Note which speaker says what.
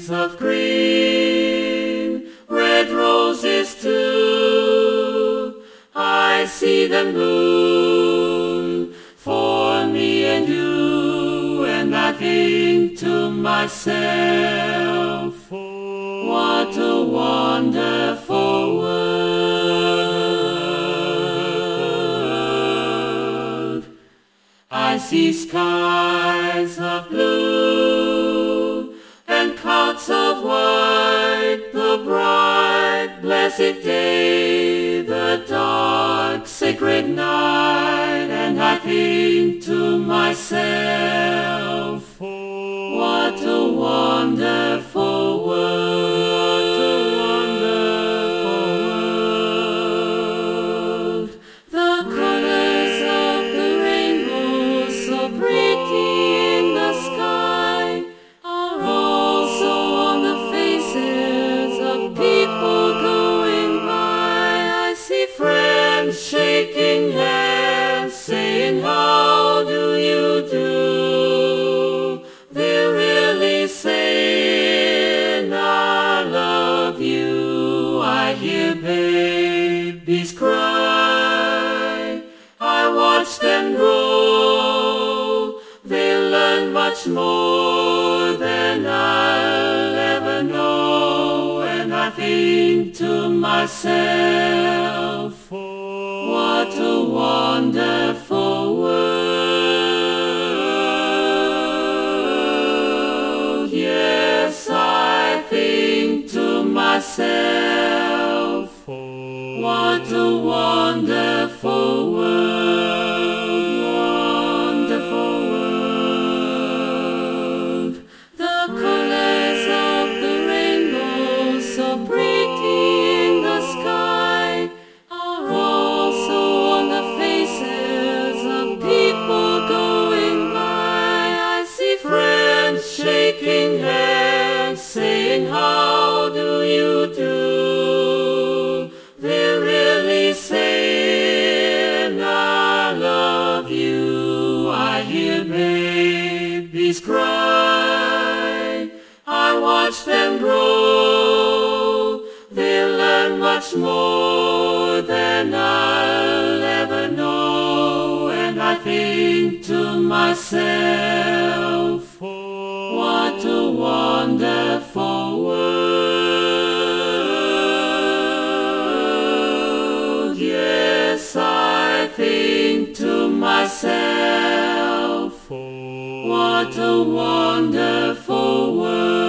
Speaker 1: skies of green, red roses too. I see them bloom for me and you, and I think to myself, what a wonderful world. I see skies of blue and clouds of white, the bright, blessed day, the dark, sacred night, and I think to myself, what a wonderful world, what a wonderful world. The colors of the rainbow, so pretty in the sky, are also on the faces of people going by. I see friends shaking hands, saying, how do you do? They're really saying, I love you. I hear babies cry, I watch them grow. They learn much more than I'll ever know, and I think to myself, what a wonderful world. Yes, I think to myself, what a wonderful world, wonderful world. The colors of the rainbow, so pretty in the sky, are also on the faces of people going by. I see friends shaking hands, saying, how do you do? They're really saying, I love you. I hear babies cry, I watch them grow. They learn much more than I'll ever know, and I think to myself, what a wonderful world. Yes, I think to myself, what a wonderful world.